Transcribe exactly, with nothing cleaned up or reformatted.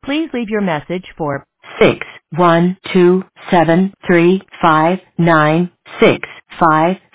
Please leave your message for six one two seven three five nine six five.